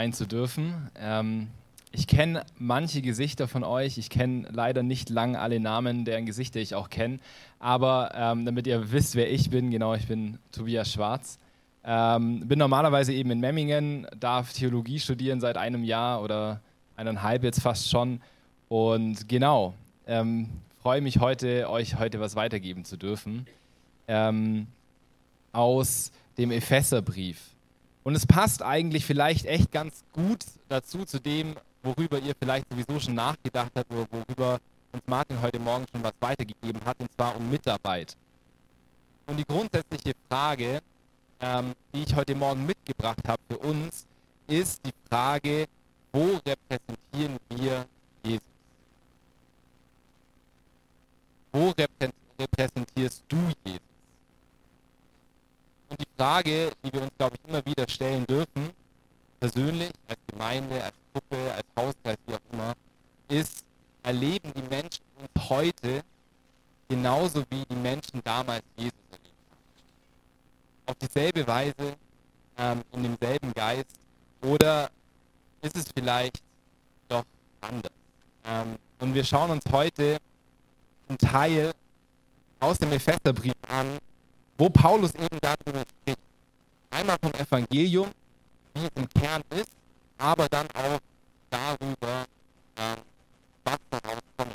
sein zu dürfen. Ich kenne manche Gesichter von euch. Ich kenne leider nicht lang alle Namen, deren Gesichter ich auch kenne. Aber damit ihr wisst, wer ich bin, genau, ich bin Tobias Schwarz. Bin normalerweise eben in Memmingen, darf Theologie studieren seit einem Jahr oder 1,5 jetzt fast schon. Und genau, freue mich heute, euch heute was weitergeben zu dürfen aus dem Epheserbrief. Und es passt eigentlich vielleicht echt ganz gut dazu, zu dem, worüber ihr vielleicht sowieso schon nachgedacht habt oder worüber uns Martin heute Morgen schon was weitergegeben hat, und zwar um Mitarbeit. Und die grundsätzliche Frage, die ich heute Morgen mitgebracht habe für uns, ist die Frage, wo repräsentieren wir Jesus? Wo repräsentierst du Jesus? Und die Frage, die wir uns, glaube ich, immer wieder stellen dürfen, persönlich, als Gemeinde, als Gruppe, als Hauskreis, wie auch immer, ist, erleben die Menschen uns heute genauso wie die Menschen damals Jesus erlebt haben? Auf dieselbe Weise, in demselben Geist, oder ist es vielleicht doch anders? Und wir schauen uns heute einen Teil aus dem Epheserbrief an, wo Paulus eben darüber spricht. Einmal vom Evangelium, wie es im Kern ist, aber dann auch darüber, was daraus kommt.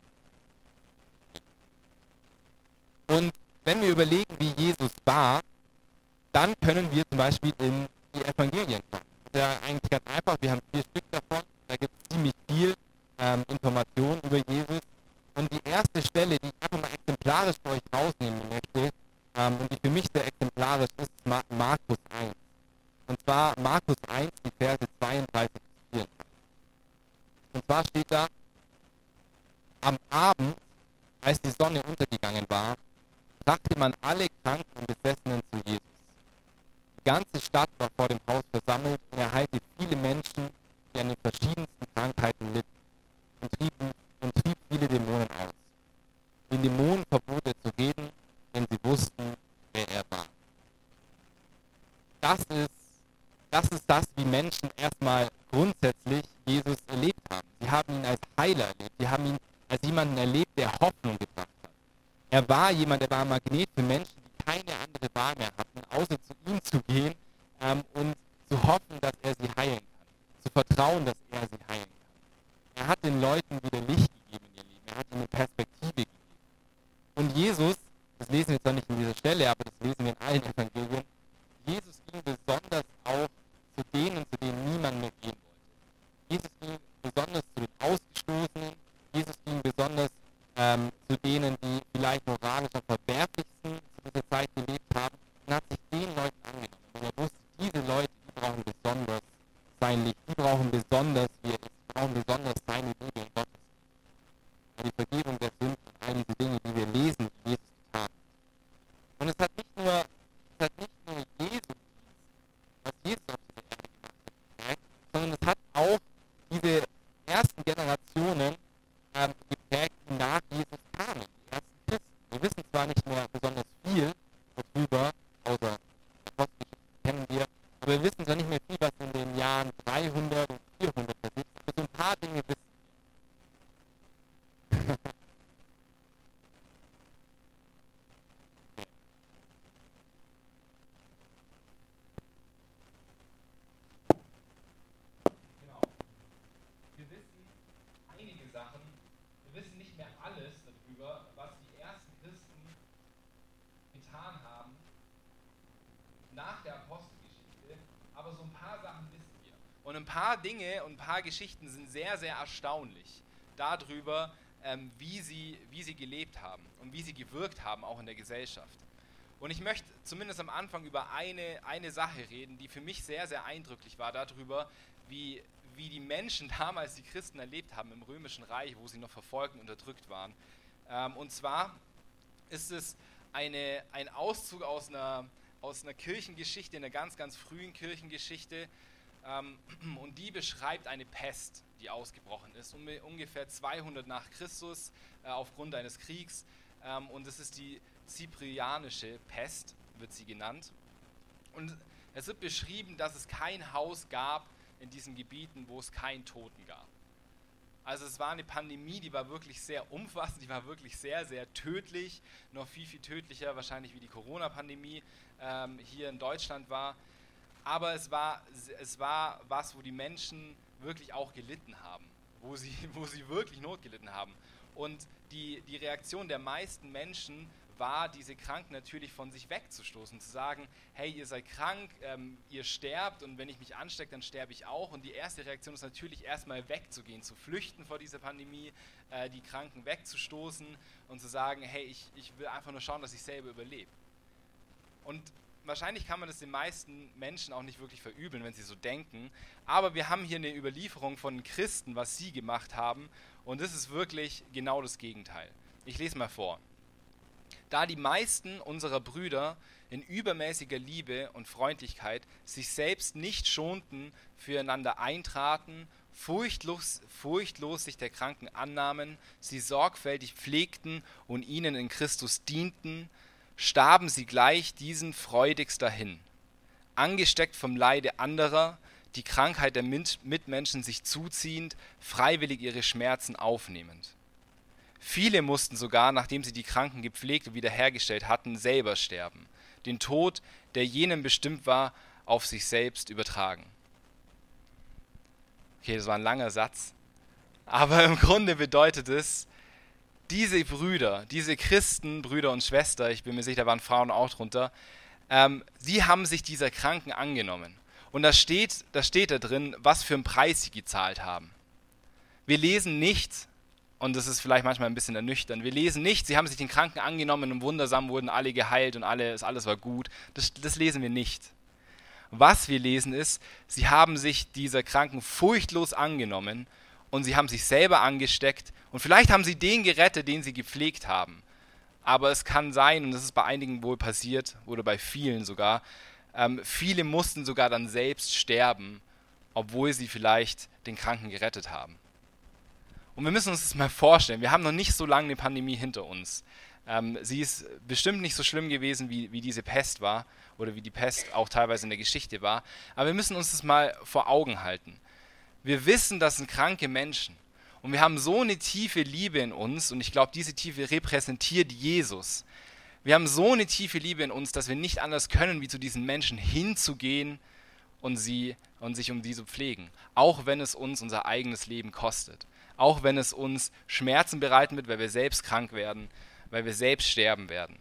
Und wenn wir überlegen, wie Jesus war, dann können wir zum Beispiel in die Evangelien kommen. Das ist ja eigentlich ganz einfach, wir haben 4 Stück davon, da gibt es ziemlich viel Information über Jesus. Und die erste Stelle, die ich einfach mal exemplarisch für euch rausnehmen möchte, und die für mich sehr exemplarisch ist, Markus 1. Und zwar Markus 1, die Verse 32 bis 34. Und zwar steht da, am Abend, als die Sonne untergegangen war, brachte man alle Kranken und Besessenen zu Jesus. Die ganze Stadt war vor dem Haus versammelt und er heilte viele Menschen, die an den verschiedensten Krankheiten litten, und trieb viele Dämonen aus. Den Dämonen verbot er zu reden, denn sie wussten, wer er war. Das ist das, wie Menschen erstmal grundsätzlich Jesus erlebt haben. Sie haben ihn als Heiler erlebt. Sie haben ihn als jemanden erlebt, der Hoffnung gebracht hat. Er war jemand, der war ein Magnet für Menschen, die keine andere Wahl mehr hatten, außer zu ihm zu gehen und zu hoffen, dass er sie heilen kann. Zu vertrauen, dass er sie heilen kann. Er hat den Leuten wieder Licht gegeben in ihr Leben. Er hat ihnen eine Perspektive gegeben. Und Jesus, das lesen wir jetzt noch nicht in dieser Stelle, aber das lesen wir in allen Evangelien, Jesus ging besonders auch zu denen niemand mehr gehen wollte. Jesus ging besonders zu den Ausgestoßenen. Jesus ging besonders zu denen, die vielleicht moralisch am verwerflichsten zu dieser Zeit gelebt haben, und hat sich den Leuten angenommen. Und er wusste, diese Leute, die brauchen besonders sein Licht, die brauchen besonders, wie er ist, die brauchen besonders seine Liebe in Gottes. Die Vergebung der Sünden und all diese Dinge, die wir lesen, die Jesus getan hat. Und es hat nicht nur Jesus, was Jesus auf dieser Erde gemacht hat, sondern es hat auch diese ersten Generationen geprägt, die nach Jesus kamen, die ersten Christen. Wir wissen zwar nicht mehr besonders viel darüber, außer der Apostelgeschichte kennen wir, aber wir wissen zwar nicht mehr viel, was in den Jahren 300 und 400 passiert, aber so ein paar Dinge wissen wir. Genau. Wir wissen einige Sachen, wir wissen nicht mehr alles darüber, was die ersten Christen getan haben nach der Apostelgeschichte, aber so ein paar Sachen wissen wir. Und ein paar Dinge und ein paar Geschichten sind sehr, sehr erstaunlich darüber, wie sie gelebt haben und wie sie gewirkt haben, auch in der Gesellschaft. Und ich möchte zumindest am Anfang über eine Sache reden, die für mich sehr, sehr eindrücklich war, darüber, wie die Menschen damals die Christen erlebt haben im Römischen Reich, wo sie noch verfolgt und unterdrückt waren. Und zwar ist es ein Auszug aus einer Kirchengeschichte, einer ganz, ganz frühen Kirchengeschichte. Und die beschreibt eine Pest, die ausgebrochen ist, ungefähr 200 nach Christus aufgrund eines Kriegs. Und es ist die Zyprianische Pest, wird sie genannt. Und es wird beschrieben, dass es kein Haus gab, in diesen Gebieten, wo es keinen Toten gab. Also es war eine Pandemie, die war wirklich sehr umfassend, die war wirklich sehr, sehr tödlich, noch viel, viel tödlicher wahrscheinlich wie die Corona-Pandemie hier in Deutschland war. Aber es war was, wo die Menschen wirklich auch gelitten haben, wo sie wirklich Not gelitten haben. Und die Reaktion der meisten Menschen war, diese Kranken natürlich von sich wegzustoßen, zu sagen, hey, ihr seid krank, ihr sterbt und wenn ich mich anstecke, dann sterbe ich auch. Und die erste Reaktion ist natürlich erstmal wegzugehen, zu flüchten vor dieser Pandemie, die Kranken wegzustoßen und zu sagen, hey, ich will einfach nur schauen, dass ich selber überlebe. Und wahrscheinlich kann man das den meisten Menschen auch nicht wirklich verübeln, wenn sie so denken, aber wir haben hier eine Überlieferung von Christen, was sie gemacht haben, und das ist wirklich genau das Gegenteil. Ich lese mal vor. Da die meisten unserer Brüder in übermäßiger Liebe und Freundlichkeit sich selbst nicht schonten, füreinander eintraten, furchtlos sich der Kranken annahmen, sie sorgfältig pflegten und ihnen in Christus dienten, starben sie gleich diesen freudigst dahin, angesteckt vom Leide anderer, die Krankheit der Mitmenschen sich zuziehend, freiwillig ihre Schmerzen aufnehmend. Viele mussten sogar, nachdem sie die Kranken gepflegt und wiederhergestellt hatten, selber sterben, den Tod, der jenem bestimmt war, auf sich selbst übertragen. Okay, das war ein langer Satz, aber im Grunde bedeutet es, diese Brüder, diese Christen, Brüder und Schwester, ich bin mir sicher, da waren Frauen auch drunter, sie haben sich dieser Kranken angenommen. Und da steht da drin, was für einen Preis sie gezahlt haben. Wir lesen nicht, und das ist vielleicht manchmal ein bisschen ernüchternd, wir lesen nicht, sie haben sich den Kranken angenommen und wundersam wurden alle geheilt und alles war gut. Das lesen wir nicht. Was wir lesen ist, sie haben sich dieser Kranken furchtlos angenommen und sie haben sich selber angesteckt und vielleicht haben sie den gerettet, den sie gepflegt haben. Aber es kann sein, und das ist bei einigen wohl passiert, oder bei vielen sogar, viele mussten sogar dann selbst sterben, obwohl sie vielleicht den Kranken gerettet haben. Und wir müssen uns das mal vorstellen, wir haben noch nicht so lange eine Pandemie hinter uns. Sie ist bestimmt nicht so schlimm gewesen, wie diese Pest war, oder wie die Pest auch teilweise in der Geschichte war. Aber wir müssen uns das mal vor Augen halten. Wir wissen, das sind kranke Menschen. Und wir haben so eine tiefe Liebe in uns, und ich glaube, diese Tiefe repräsentiert Jesus. Wir haben so eine tiefe Liebe in uns, dass wir nicht anders können, wie zu diesen Menschen hinzugehen und sich um die zu pflegen. Auch wenn es uns unser eigenes Leben kostet. Auch wenn es uns Schmerzen bereiten wird, weil wir selbst krank werden, weil wir selbst sterben werden.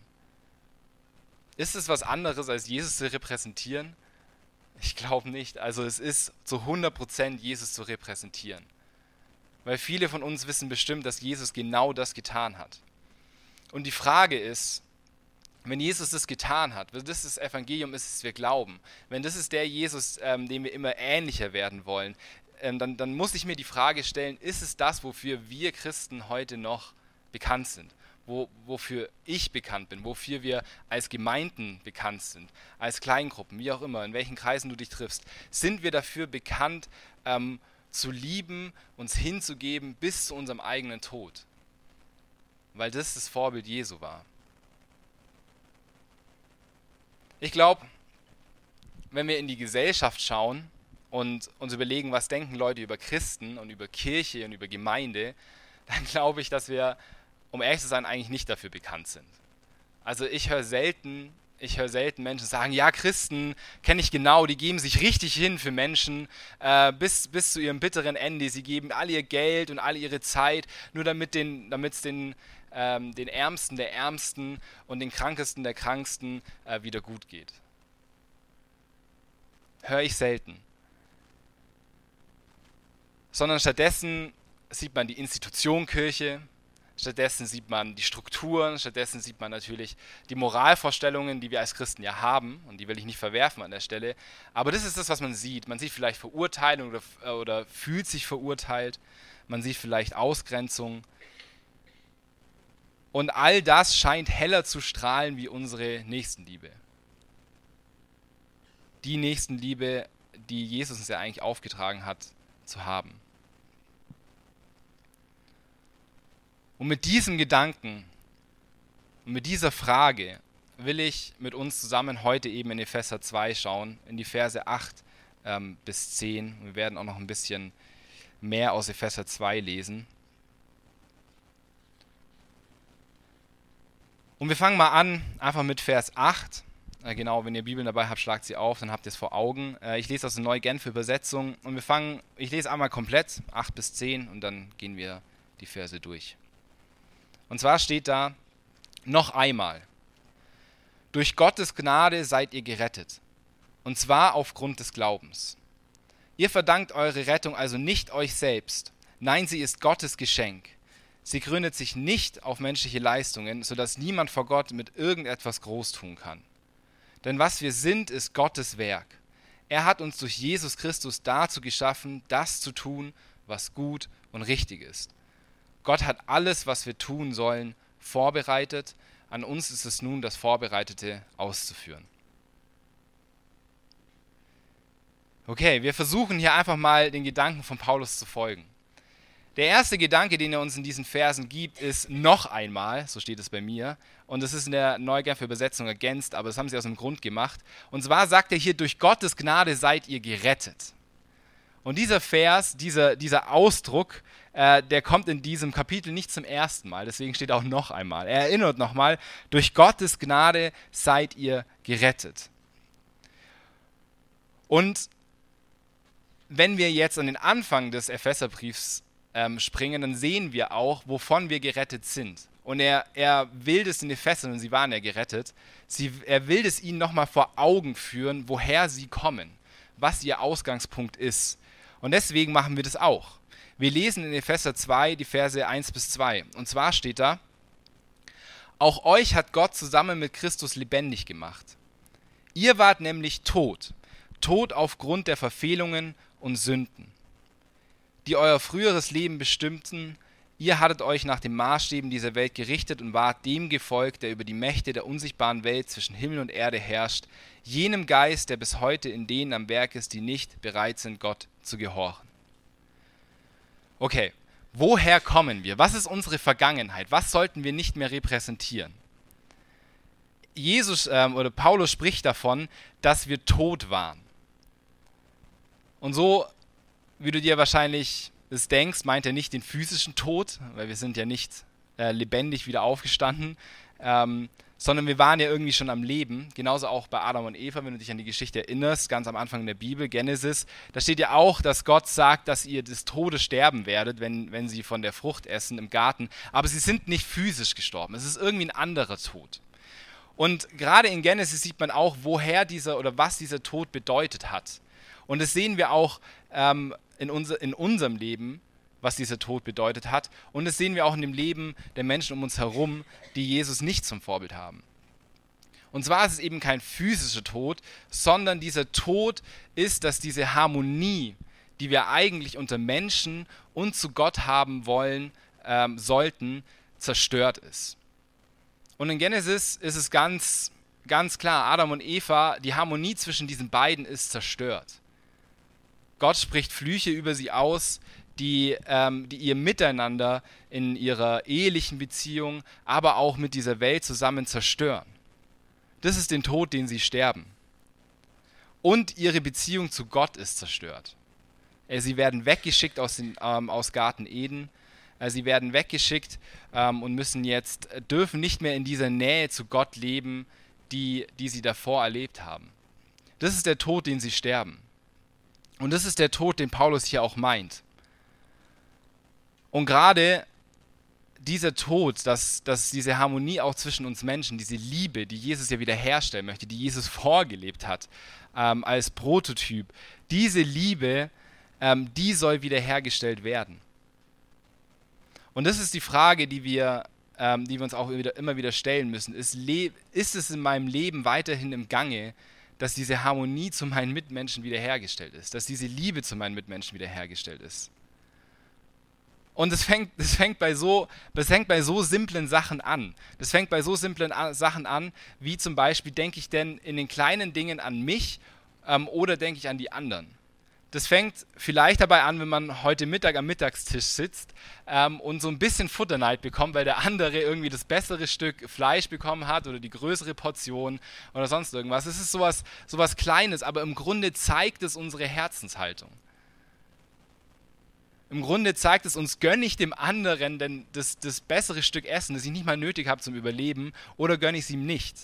Ist es was anderes, als Jesus zu repräsentieren? Ich glaube nicht. Also es ist zu 100% Jesus zu repräsentieren. Weil viele von uns wissen bestimmt, dass Jesus genau das getan hat. Und die Frage ist, wenn Jesus das getan hat, wenn das das Evangelium ist, das wir glauben, wenn das ist der Jesus, dem wir immer ähnlicher werden wollen, dann muss ich mir die Frage stellen, ist es das, wofür wir Christen heute noch bekannt sind? Wofür ich bekannt bin, wofür wir als Gemeinden bekannt sind, als Kleingruppen, wie auch immer, in welchen Kreisen du dich triffst, sind wir dafür bekannt, zu lieben, uns hinzugeben bis zu unserem eigenen Tod? Weil das Vorbild Jesu war. Ich glaube, wenn wir in die Gesellschaft schauen und uns überlegen, was denken Leute über Christen und über Kirche und über Gemeinde, dann glaube ich, dass wir, um ehrlich zu sein, eigentlich nicht dafür bekannt sind. Also ich höre selten Menschen sagen, ja, Christen kenne ich genau, die geben sich richtig hin für Menschen bis zu ihrem bitteren Ende. Sie geben all ihr Geld und all ihre Zeit, nur damit es den Ärmsten der Ärmsten und den Krankesten der Kranksten wieder gut geht. Höre ich selten. Sondern stattdessen sieht man die Institution Kirche, stattdessen sieht man die Strukturen, stattdessen sieht man natürlich die Moralvorstellungen, die wir als Christen ja haben, und die will ich nicht verwerfen an der Stelle, aber das ist das, was man sieht. Man sieht vielleicht Verurteilung oder fühlt sich verurteilt, man sieht vielleicht Ausgrenzung. Und all das scheint heller zu strahlen wie unsere Nächstenliebe. Die Nächstenliebe, die Jesus uns ja eigentlich aufgetragen hat, zu haben. Und mit diesem Gedanken und mit dieser Frage will ich mit uns zusammen heute eben in Epheser 2 schauen, in die Verse 8 bis 10. Wir werden auch noch ein bisschen mehr aus Epheser 2 lesen. Und wir fangen mal an, einfach mit Vers 8. Genau, wenn ihr Bibeln dabei habt, schlagt sie auf, dann habt ihr es vor Augen. Ich lese aus der Neue-Genfer Übersetzung und ich lese einmal komplett, 8 bis 10, und dann gehen wir die Verse durch. Und zwar steht da, noch einmal, durch Gottes Gnade seid ihr gerettet, und zwar aufgrund des Glaubens. Ihr verdankt eure Rettung also nicht euch selbst, nein, sie ist Gottes Geschenk. Sie gründet sich nicht auf menschliche Leistungen, sodass niemand vor Gott mit irgendetwas groß tun kann. Denn was wir sind, ist Gottes Werk. Er hat uns durch Jesus Christus dazu geschaffen, das zu tun, was gut und richtig ist. Gott hat alles, was wir tun sollen, vorbereitet. An uns ist es nun, das Vorbereitete auszuführen. Okay, wir versuchen hier einfach mal den Gedanken von Paulus zu folgen. Der erste Gedanke, den er uns in diesen Versen gibt, ist noch einmal, so steht es bei mir, und das ist in der Neue-Genfer Übersetzung ergänzt, aber das haben sie aus dem Grund gemacht. Und zwar sagt er hier, durch Gottes Gnade seid ihr gerettet. Und dieser Vers, dieser Ausdruck, der kommt in diesem Kapitel nicht zum ersten Mal, deswegen steht auch noch einmal. Er erinnert nochmal, durch Gottes Gnade seid ihr gerettet. Und wenn wir jetzt an den Anfang des Epheserbriefs springen, dann sehen wir auch, wovon wir gerettet sind. Und er will das in Ephesern, und sie waren ja gerettet, er will es ihnen nochmal vor Augen führen, woher sie kommen, was ihr Ausgangspunkt ist. Und deswegen machen wir das auch. Wir lesen in Epheser 2 die Verse 1 bis 2. Und zwar steht da, auch euch hat Gott zusammen mit Christus lebendig gemacht. Ihr wart nämlich tot aufgrund der Verfehlungen und Sünden, die euer früheres Leben bestimmten. Ihr hattet euch nach den Maßstäben dieser Welt gerichtet und wart dem gefolgt, der über die Mächte der unsichtbaren Welt zwischen Himmel und Erde herrscht, jenem Geist, der bis heute in denen am Werk ist, die nicht bereit sind, Gott zu gehorchen. Okay, woher kommen wir? Was ist unsere Vergangenheit? Was sollten wir nicht mehr repräsentieren? Oder Paulus spricht davon, dass wir tot waren. Und so, wie du dir wahrscheinlich das denkst, meint er nicht den physischen Tod, weil wir sind ja nicht lebendig wieder aufgestanden, sondern wir waren ja irgendwie schon am Leben. Genauso auch bei Adam und Eva, wenn du dich an die Geschichte erinnerst, ganz am Anfang der Bibel, Genesis, da steht ja auch, dass Gott sagt, dass ihr des Todes sterben werdet, wenn sie von der Frucht essen im Garten. Aber sie sind nicht physisch gestorben. Es ist irgendwie ein anderer Tod. Und gerade in Genesis sieht man auch, was dieser Tod bedeutet hat. Und das sehen wir auch in unserem Leben, was dieser Tod bedeutet hat. Und das sehen wir auch in dem Leben der Menschen um uns herum, die Jesus nicht zum Vorbild haben. Und zwar ist es eben kein physischer Tod, sondern dieser Tod ist, dass diese Harmonie, die wir eigentlich unter Menschen und zu Gott haben sollten, zerstört ist. Und in Genesis ist es ganz, ganz klar, Adam und Eva, die Harmonie zwischen diesen beiden ist zerstört. Gott spricht Flüche über sie aus, die ihr Miteinander in ihrer ehelichen Beziehung, aber auch mit dieser Welt zusammen zerstören. Das ist den Tod, den sie sterben. Und ihre Beziehung zu Gott ist zerstört. Sie werden weggeschickt aus Garten Eden. Sie werden weggeschickt und dürfen nicht mehr in dieser Nähe zu Gott leben, die sie davor erlebt haben. Das ist der Tod, den sie sterben. Und das ist der Tod, den Paulus hier auch meint. Und gerade dieser Tod, dass diese Harmonie auch zwischen uns Menschen, diese Liebe, die Jesus ja wiederherstellen möchte, die Jesus vorgelebt hat als Prototyp, diese Liebe, die soll wiederhergestellt werden. Und das ist die Frage, die wir uns auch immer wieder stellen müssen. Ist es in meinem Leben weiterhin im Gange, dass diese Harmonie zu meinen Mitmenschen wiederhergestellt ist, dass diese Liebe zu meinen Mitmenschen wiederhergestellt ist? Und das fängt bei so simplen Sachen an. Das fängt bei so simplen Sachen an, wie zum Beispiel, denke ich denn in den kleinen Dingen an mich oder denke ich an die anderen? das fängt vielleicht dabei an, wenn man heute Mittag am Mittagstisch sitzt und so ein bisschen Futterneid bekommt, weil der andere irgendwie das bessere Stück Fleisch bekommen hat oder die größere Portion oder sonst irgendwas. Es ist sowas Kleines, aber im Grunde zeigt es unsere Herzenshaltung. Im Grunde zeigt es uns, gönne ich dem anderen denn das bessere Stück Essen, das ich nicht mal nötig habe zum Überleben, oder gönne ich es ihm nicht?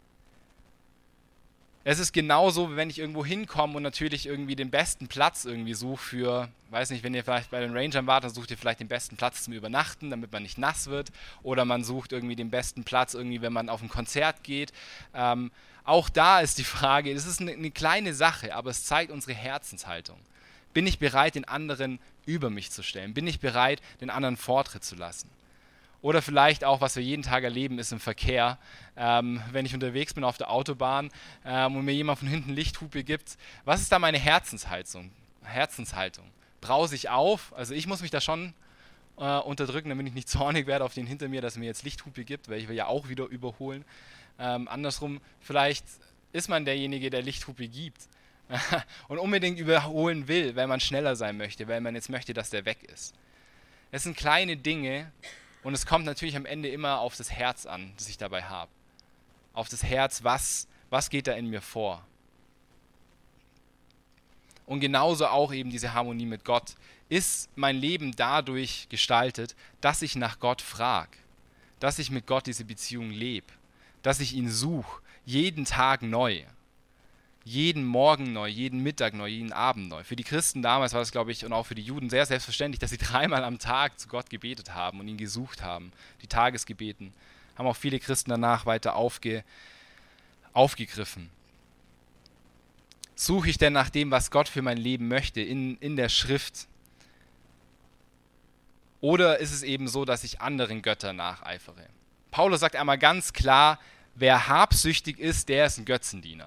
Es ist genauso, wie wenn ich irgendwo hinkomme und natürlich irgendwie den besten Platz irgendwie suche für, weiß nicht, wenn ihr vielleicht bei den Rangern wart, dann sucht ihr vielleicht den besten Platz zum Übernachten, damit man nicht nass wird. Oder man sucht irgendwie den besten Platz irgendwie, wenn man auf ein Konzert geht. Auch da ist die Frage, es ist eine kleine Sache, aber es zeigt unsere Herzenshaltung. Bin ich bereit, den anderen über mich zu stellen? Bin ich bereit, den anderen Vortritt zu lassen? Oder vielleicht auch, was wir jeden Tag erleben, ist im Verkehr. Wenn ich unterwegs bin auf der Autobahn und mir jemand von hinten Lichthupe gibt, was ist da meine Herzenshaltung? Brause ich auf? Also ich muss mich da schon unterdrücken, damit ich nicht zornig werde auf den hinter mir, dass er mir jetzt Lichthupe gibt, weil ich will ja auch wieder überholen. Andersrum, vielleicht ist man derjenige, der Lichthupe gibt und unbedingt überholen will, weil man schneller sein möchte, weil man jetzt möchte, dass der weg ist. Es sind kleine Dinge und es kommt natürlich am Ende immer auf das Herz an, das ich dabei habe. Auf das Herz, was geht da in mir vor? Und genauso auch eben diese Harmonie mit Gott. Ist mein Leben dadurch gestaltet, dass ich nach Gott frage, dass ich mit Gott diese Beziehung lebe, dass ich ihn suche, jeden Tag neu. Jeden Morgen neu, jeden Mittag neu, jeden Abend neu. Für die Christen damals war das, glaube ich, und auch für die Juden sehr selbstverständlich, dass sie 3-mal am Tag zu Gott gebetet haben und ihn gesucht haben. Die Tagesgebeten haben auch viele Christen danach weiter aufgegriffen. Suche ich denn nach dem, was Gott für mein Leben möchte, in der Schrift? Oder ist es eben so, dass ich anderen Göttern nacheifere? Paulus sagt einmal ganz klar, wer habsüchtig ist, der ist ein Götzendiener.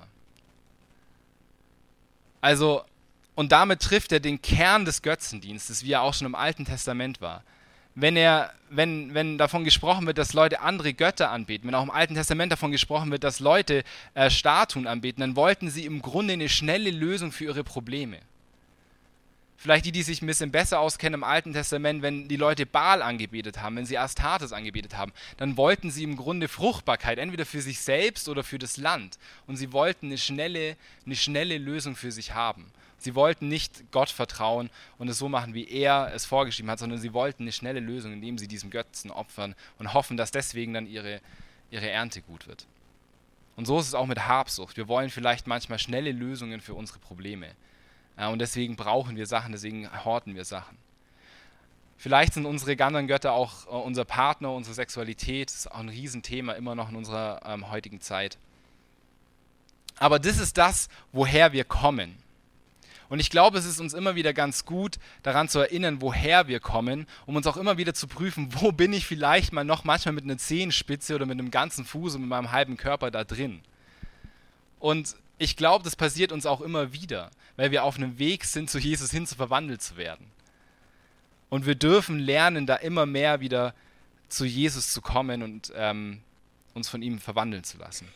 Also, und damit trifft er den Kern des Götzendienstes, wie er auch schon im Alten Testament war. Wenn davon gesprochen wird, dass Leute andere Götter anbeten, wenn auch im Alten Testament davon gesprochen wird, dass Leute Statuen anbeten, dann wollten sie im Grunde eine schnelle Lösung für ihre Probleme. Vielleicht die sich ein bisschen besser auskennen im Alten Testament, wenn die Leute Baal angebetet haben, wenn sie Astartes angebetet haben, dann wollten sie im Grunde Fruchtbarkeit, entweder für sich selbst oder für das Land. Und sie wollten eine schnelle Lösung für sich haben. Sie wollten nicht Gott vertrauen und es so machen, wie er es vorgeschrieben hat, sondern sie wollten eine schnelle Lösung, indem sie diesem Götzen opfern und hoffen, dass deswegen dann ihre Ernte gut wird. Und so ist es auch mit Habsucht. Wir wollen vielleicht manchmal schnelle Lösungen für unsere Probleme. Und deswegen brauchen wir Sachen, deswegen horten wir Sachen. Vielleicht sind unsere anderen Götter auch unser Partner, unsere Sexualität. Das ist auch ein Riesenthema immer noch in unserer heutigen Zeit. Aber das ist das, woher wir kommen. Und ich glaube, es ist uns immer wieder ganz gut, daran zu erinnern, woher wir kommen, um uns auch immer wieder zu prüfen, wo bin ich vielleicht mal noch manchmal mit einer Zehenspitze oder mit einem ganzen Fuß und mit meinem halben Körper da drin. Und ich glaube, das passiert uns auch immer wieder, weil wir auf einem Weg sind, zu Jesus hin zu verwandelt zu werden. Und wir dürfen lernen, da immer mehr wieder zu Jesus zu kommen und uns von ihm verwandeln zu lassen.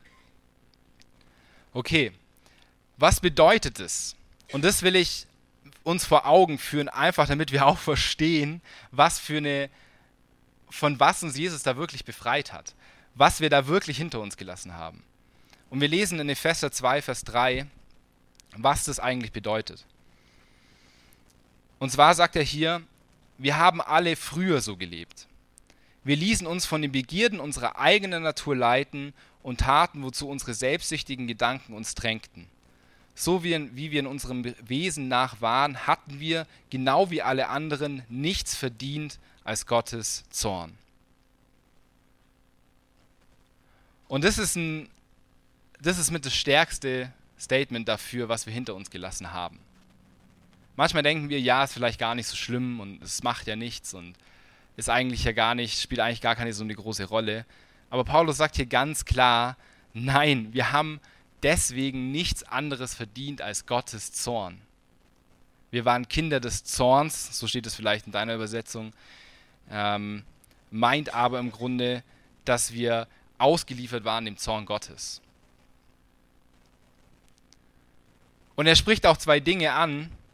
Okay, was bedeutet es? Und das will ich uns vor Augen führen, einfach damit wir auch verstehen, von was uns Jesus da wirklich befreit hat, was wir da wirklich hinter uns gelassen haben. Und wir lesen in Epheser 2, Vers 3, was das eigentlich bedeutet. Und zwar sagt er hier, wir haben alle früher so gelebt. Wir ließen uns von den Begierden unserer eigenen Natur leiten und taten, wozu unsere selbstsüchtigen Gedanken uns drängten. So wie wir in unserem Wesen nach waren, hatten wir, genau wie alle anderen, nichts verdient als Gottes Zorn. Und das ist mit das stärkste Statement dafür, was wir hinter uns gelassen haben. Manchmal denken wir, ja, ist vielleicht gar nicht so schlimm und es macht ja nichts und ist eigentlich ja gar nicht, spielt eigentlich gar keine so eine große Rolle. Aber Paulus sagt hier ganz klar, nein, wir haben deswegen nichts anderes verdient als Gottes Zorn. Wir waren Kinder des Zorns, so steht es vielleicht in deiner Übersetzung, meint aber im Grunde, dass wir ausgeliefert waren dem Zorn Gottes. Und er spricht auch zwei Dinge an,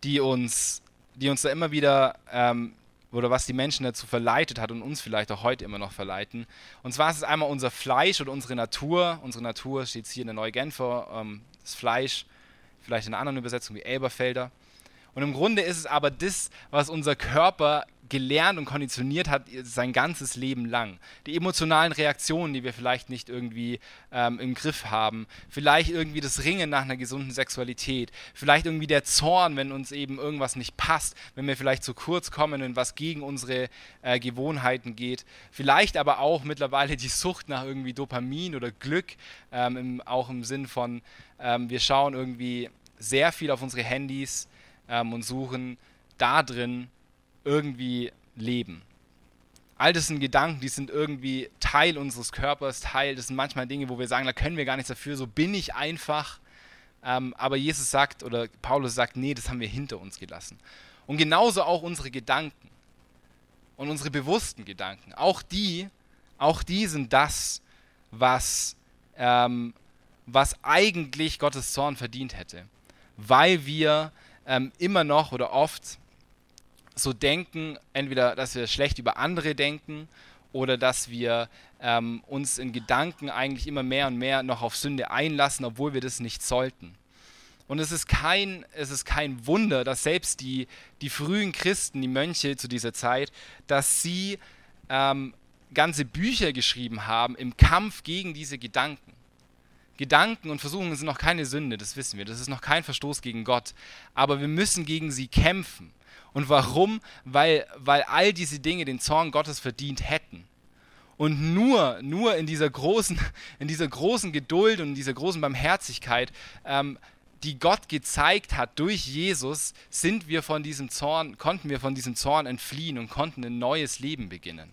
die uns da immer wieder, oder was die Menschen dazu verleitet hat und uns vielleicht auch heute immer noch verleiten. Und zwar ist es einmal unser Fleisch oder unsere Natur. Unsere Natur steht hier in der Neugenfer, das Fleisch, vielleicht in einer anderen Übersetzung wie Elberfelder. Und im Grunde ist es aber das, was unser Körper gelernt und konditioniert hat sein ganzes Leben lang. Die emotionalen Reaktionen, die wir vielleicht nicht irgendwie im Griff haben, vielleicht irgendwie das Ringen nach einer gesunden Sexualität, vielleicht irgendwie der Zorn, wenn uns eben irgendwas nicht passt, wenn wir vielleicht zu kurz kommen und was gegen unsere Gewohnheiten geht, vielleicht aber auch mittlerweile die Sucht nach irgendwie Dopamin oder Glück, auch im Sinn von, wir schauen irgendwie sehr viel auf unsere Handys, und suchen da drin irgendwie Leben. All das sind Gedanken, die sind irgendwie Teil unseres Körpers, das sind manchmal Dinge, wo wir sagen, da können wir gar nichts dafür, so bin ich einfach. Aber Jesus sagt, oder Paulus sagt, nee, das haben wir hinter uns gelassen. Und genauso auch unsere Gedanken und unsere bewussten Gedanken. Auch die sind das, was eigentlich Gottes Zorn verdient hätte. Weil wir immer noch oder oft so denken, entweder, dass wir schlecht über andere denken oder dass wir uns in Gedanken eigentlich immer mehr und mehr noch auf Sünde einlassen, obwohl wir das nicht sollten. Und es ist kein Wunder, dass selbst die frühen Christen, die Mönche zu dieser Zeit, dass sie ganze Bücher geschrieben haben im Kampf gegen diese Gedanken. Gedanken und Versuchungen sind noch keine Sünde, das wissen wir. Das ist noch kein Verstoß gegen Gott. Aber wir müssen gegen sie kämpfen. Und warum? Weil all diese Dinge den Zorn Gottes verdient hätten. Und nur in dieser großen Geduld und in dieser großen Barmherzigkeit, die Gott gezeigt hat durch Jesus, konnten wir von diesem Zorn entfliehen und konnten ein neues Leben beginnen.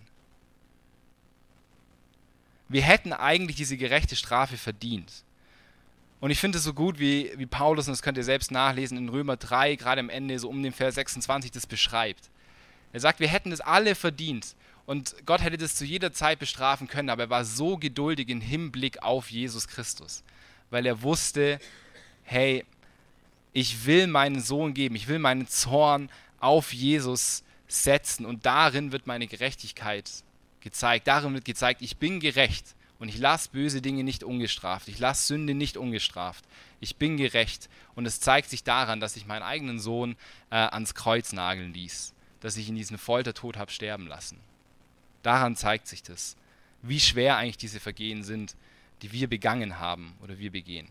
Wir hätten eigentlich diese gerechte Strafe verdient. Und ich finde es so gut, wie Paulus, und das könnt ihr selbst nachlesen, in Römer 3, gerade am Ende, so um den Vers 26, das beschreibt. Er sagt, wir hätten das alle verdient. Und Gott hätte das zu jeder Zeit bestrafen können, aber er war so geduldig im Hinblick auf Jesus Christus. Weil er wusste, hey, ich will meinen Sohn geben, ich will meinen Zorn auf Jesus setzen und darin wird meine Gerechtigkeit gezeigt. Darin wird gezeigt, ich bin gerecht und ich lasse böse Dinge nicht ungestraft. Ich lasse Sünde nicht ungestraft. Ich bin gerecht und es zeigt sich daran, dass ich meinen eigenen Sohn ans Kreuz nageln ließ, dass ich ihn diesen Foltertod habe sterben lassen. Daran zeigt sich das, wie schwer eigentlich diese Vergehen sind, die wir begangen haben oder wir begehen.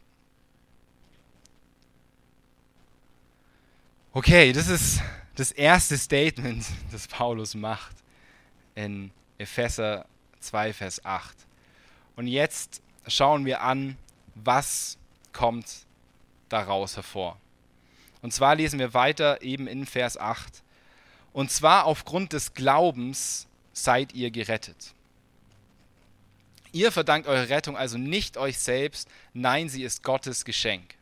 Okay, das ist das erste Statement, das Paulus macht in Epheser 2, Vers 8. Und jetzt schauen wir an, was kommt daraus hervor. Und zwar lesen wir weiter eben in Vers 8. Und zwar aufgrund des Glaubens seid ihr gerettet. Ihr verdankt eure Rettung also nicht euch selbst, nein, sie ist Gottes Geschenk.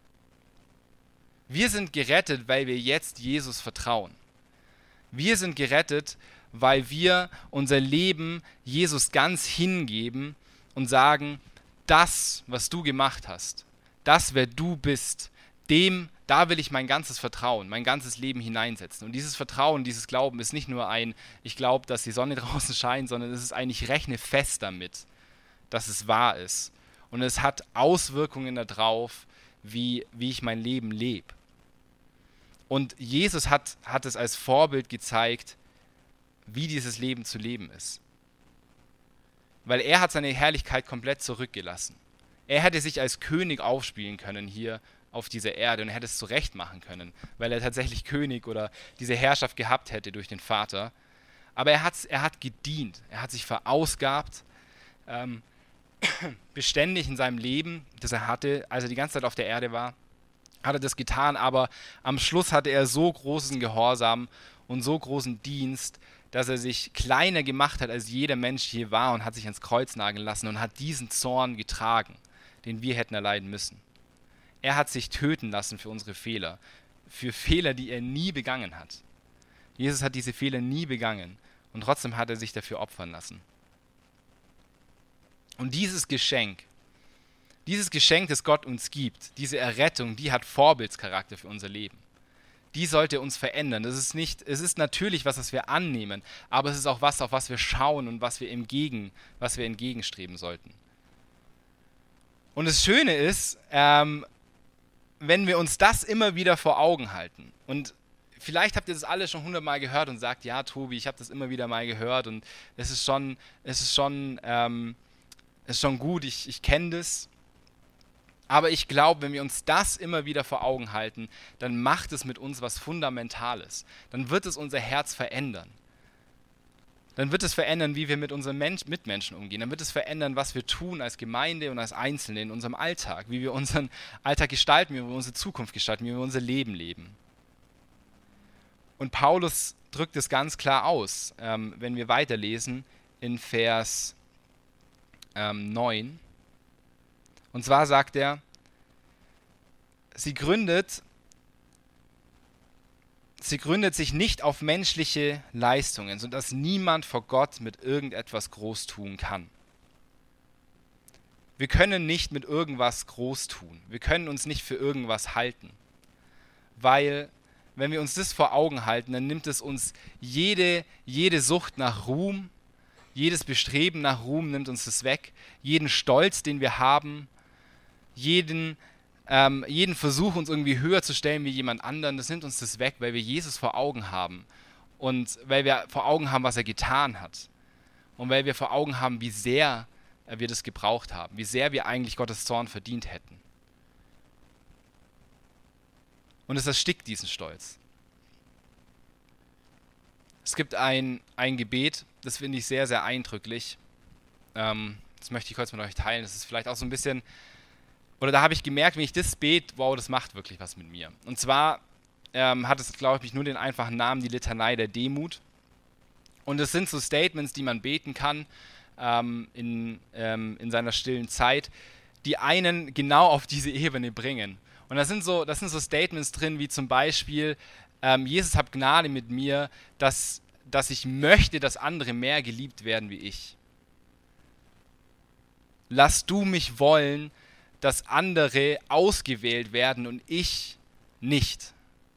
Wir sind gerettet, weil wir jetzt Jesus vertrauen. Wir sind gerettet, weil wir unser Leben Jesus ganz hingeben und sagen, das, was du gemacht hast, das, wer du bist, da will ich mein ganzes Vertrauen, mein ganzes Leben hineinsetzen. Und dieses Vertrauen, dieses Glauben ist nicht nur ein, ich glaube, dass die Sonne draußen scheint, sondern es ist ein, ich rechne fest damit, dass es wahr ist. Und es hat Auswirkungen darauf, wie ich mein Leben lebe. Und Jesus hat es als Vorbild gezeigt, wie dieses Leben zu leben ist. Weil er hat seine Herrlichkeit komplett zurückgelassen. Er hätte sich als König aufspielen können hier auf dieser Erde und er hätte es zurecht machen können, weil er tatsächlich König oder diese Herrschaft gehabt hätte durch den Vater. Aber er hat gedient, er hat sich verausgabt, beständig in seinem Leben, das er hatte, als er die ganze Zeit auf der Erde war, hat er das getan, aber am Schluss hatte er so großen Gehorsam und so großen Dienst, dass er sich kleiner gemacht hat, als jeder Mensch hier war und hat sich ans Kreuz nageln lassen und hat diesen Zorn getragen, den wir hätten erleiden müssen. Er hat sich töten lassen für unsere Fehler, für Fehler, die er nie begangen hat. Jesus hat diese Fehler nie begangen und trotzdem hat er sich dafür opfern lassen. Und dieses Geschenk, das Gott uns gibt, diese Errettung, die hat Vorbildscharakter für unser Leben. die sollte uns verändern. Es ist natürlich was wir annehmen, aber es ist auch was, auf was wir schauen und was wir entgegenstreben sollten. Und das Schöne ist, wenn wir uns das immer wieder vor Augen halten. Und vielleicht habt ihr das alle schon 100-mal gehört und sagt, ja, Tobi, ich habe das immer wieder mal gehört und es ist schon gut, ich kenne das. Aber ich glaube, wenn wir uns das immer wieder vor Augen halten, dann macht es mit uns was Fundamentales. Dann wird es unser Herz verändern. Dann wird es verändern, wie wir mit unseren Mitmenschen umgehen. Dann wird es verändern, was wir tun als Gemeinde und als Einzelne in unserem Alltag, wie wir unseren Alltag gestalten, wie wir unsere Zukunft gestalten, wie wir unser Leben leben. Und Paulus drückt es ganz klar aus, wenn wir weiterlesen in Vers 9. Und zwar sagt er, sie gründet sich nicht auf menschliche Leistungen, sodass niemand vor Gott mit irgendetwas groß tun kann. Wir können nicht mit irgendwas groß tun. Wir können uns nicht für irgendwas halten. Weil, wenn wir uns das vor Augen halten, dann nimmt es uns jede Sucht nach Ruhm, jedes Bestreben nach Ruhm nimmt uns das weg, jeden Stolz, den wir haben, jeden Versuch, uns irgendwie höher zu stellen wie jemand anderen, das nimmt uns das weg, weil wir Jesus vor Augen haben und weil wir vor Augen haben, was er getan hat und weil wir vor Augen haben, wie sehr wir das gebraucht haben, wie sehr wir eigentlich Gottes Zorn verdient hätten. Und es erstickt diesen Stolz. Es gibt ein Gebet, das finde ich sehr, sehr eindrücklich. Das möchte ich kurz mit euch teilen. Das ist vielleicht auch so ein bisschen, oder da habe ich gemerkt, wenn ich das bete, wow, das macht wirklich was mit mir. Und zwar hat es, glaube ich, nur den einfachen Namen, die Litanei der Demut. Und es sind so Statements, die man beten kann in seiner stillen Zeit, die einen genau auf diese Ebene bringen. Und das sind so Statements drin, wie zum Beispiel, Jesus, hab Gnade mit mir, dass ich möchte, dass andere mehr geliebt werden wie ich. Lass du mich wollen, dass andere ausgewählt werden und ich nicht.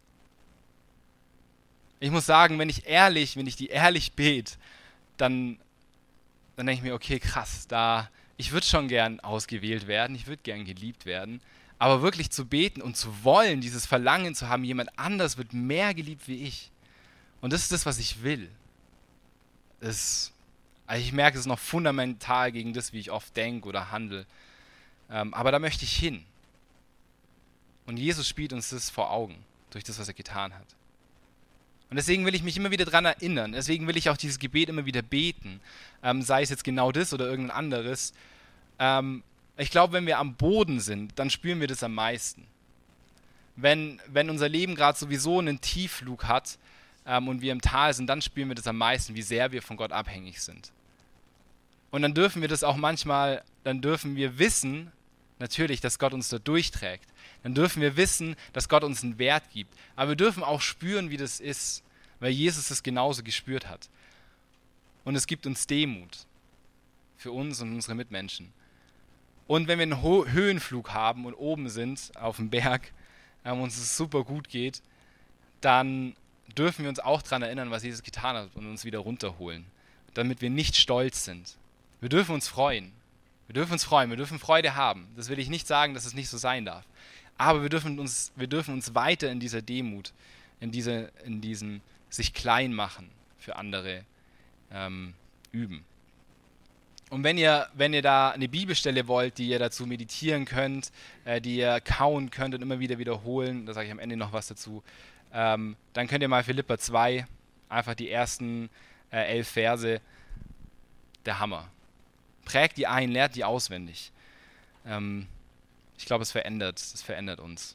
Ich muss sagen, wenn ich die ehrlich bete, dann denke ich mir, okay, krass, ich würde schon gern ausgewählt werden, ich würde gern geliebt werden, aber wirklich zu beten und zu wollen, dieses Verlangen zu haben, jemand anders wird mehr geliebt wie ich. Und das ist das, was ich will. Also ich merke, es ist noch fundamental gegen das, wie ich oft denke oder handle. Aber da möchte ich hin. Und Jesus spielt uns das vor Augen, durch das, was er getan hat. Und deswegen will ich mich immer wieder daran erinnern. Deswegen will ich auch dieses Gebet immer wieder beten. Sei es jetzt genau das oder irgendein anderes. Ich glaube, wenn wir am Boden sind, dann spüren wir das am meisten. Wenn unser Leben gerade sowieso einen Tiefflug hat und wir im Tal sind, dann spüren wir das am meisten, wie sehr wir von Gott abhängig sind. Und dann dürfen wir das auch manchmal, dann dürfen wir wissen, natürlich, dass Gott uns da durchträgt. Dann dürfen wir wissen, dass Gott uns einen Wert gibt. Aber wir dürfen auch spüren, wie das ist, weil Jesus es genauso gespürt hat. Und es gibt uns Demut für uns und unsere Mitmenschen. Und wenn wir einen Höhenflug haben und oben sind auf dem Berg, uns es super gut geht, dann dürfen wir uns auch daran erinnern, was Jesus getan hat und uns wieder runterholen, damit wir nicht stolz sind. Wir dürfen uns freuen. Wir dürfen Freude haben. Das will ich nicht sagen, dass es nicht so sein darf. Aber wir dürfen uns weiter in dieser Demut, in diesem sich klein machen für andere üben. Und wenn ihr da eine Bibelstelle wollt, die ihr dazu meditieren könnt, die ihr kauen könnt und immer wieder wiederholen, da sage ich am Ende noch was dazu, dann könnt ihr mal Philipper 2, einfach die ersten 11 Verse, der Hammer. Prägt die ein, lehrt die auswendig. Ich glaube, es verändert uns.